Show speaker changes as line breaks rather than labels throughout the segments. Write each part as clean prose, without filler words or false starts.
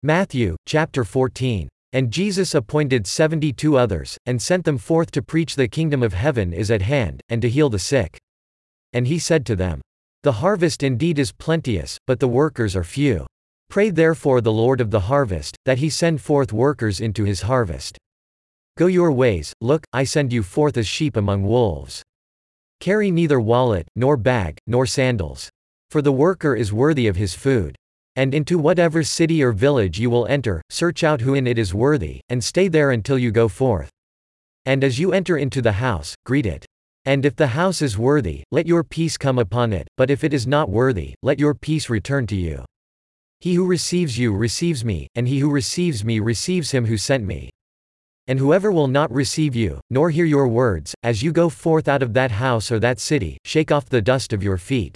Matthew, chapter 14. And Jesus appointed 72 others, and sent them forth to preach the kingdom of heaven is at hand, and to heal the sick. And he said to them, The harvest indeed is plenteous, but the workers are few. Pray therefore the Lord of the harvest, that he send forth workers into his harvest. Go your ways, look, I send you forth as sheep among wolves. Carry neither wallet, nor bag, nor sandals. For the worker is worthy of his food. And into whatever city or village you will enter, search out who in it is worthy, and stay there until you go forth. And as you enter into the house, greet it. And if the house is worthy, let your peace come upon it, but if it is not worthy, let your peace return to you. He who receives you receives me, and he who receives me receives him who sent me. And whoever will not receive you, nor hear your words, as you go forth out of that house or that city, shake off the dust of your feet.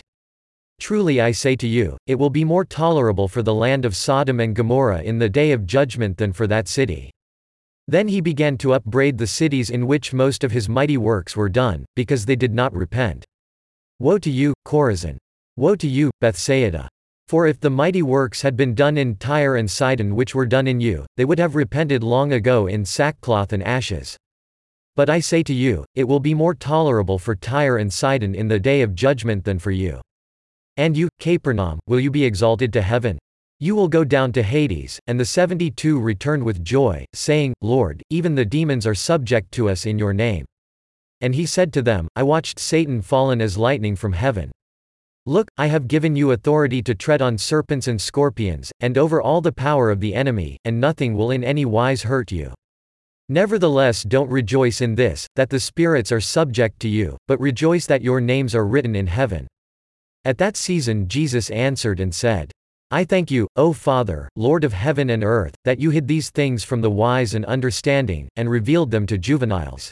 Truly I say to you, it will be more tolerable for the land of Sodom and Gomorrah in the day of judgment than for that city. Then he began to upbraid the cities in which most of his mighty works were done, because they did not repent. Woe to you, Chorazin! Woe to you, Bethsaida! For if the mighty works had been done in Tyre and Sidon which were done in you, they would have repented long ago in sackcloth and ashes. But I say to you, it will be more tolerable for Tyre and Sidon in the day of judgment than for you. And you, Capernaum, will you be exalted to heaven? You will go down to Hades. And the 72 returned with joy, saying, Lord, even the demons are subject to us in your name. And he said to them, I watched Satan fallen as lightning from heaven. Look, I have given you authority to tread on serpents and scorpions, and over all the power of the enemy, and nothing will in any wise hurt you. Nevertheless don't rejoice in this, that the spirits are subject to you, but rejoice that your names are written in heaven. At that season Jesus answered and said, I thank you, O Father, Lord of heaven and earth, that you hid these things from the wise and understanding, and revealed them to juveniles.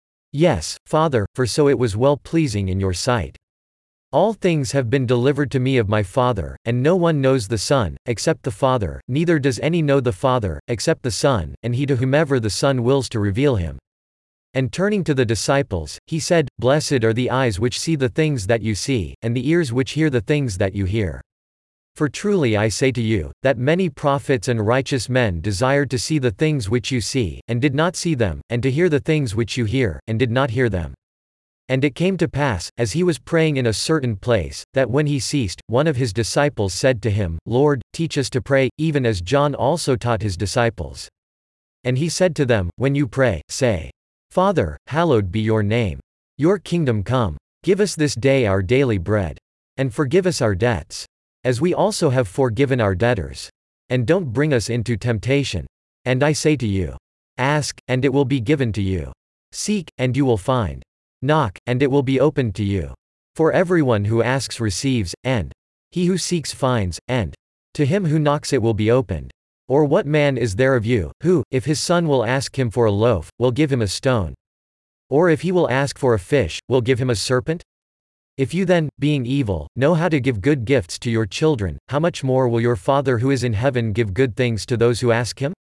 Yes, Father, for so it was well-pleasing in your sight. All things have been delivered to me of my Father, and no one knows the Son, except the Father, neither does any know the Father, except the Son, and he to whomever the Son wills to reveal him. And turning to the disciples, he said, Blessed are the eyes which see the things that you see, and the ears which hear the things that you hear. For truly I say to you, that many prophets and righteous men desired to see the things which you see, and did not see them, and to hear the things which you hear, and did not hear them. And it came to pass, as he was praying in a certain place, that when he ceased, one of his disciples said to him, Lord, teach us to pray, even as John also taught his disciples. And he said to them, When you pray, say, Father, hallowed be your name. Your kingdom come. Give us this day our daily bread. And forgive us our debts, as we also have forgiven our debtors. And don't bring us into temptation. And I say to you, ask, and it will be given to you. Seek, and you will find. Knock, and it will be opened to you. For everyone who asks receives, and he who seeks finds, and to him who knocks it will be opened. Or what man is there of you, who, if his son will ask him for a loaf, will give him a stone? Or if he will ask for a fish, will give him a serpent? If you then, being evil, know how to give good gifts to your children, how much more will your Father who is in heaven give good things to those who ask him?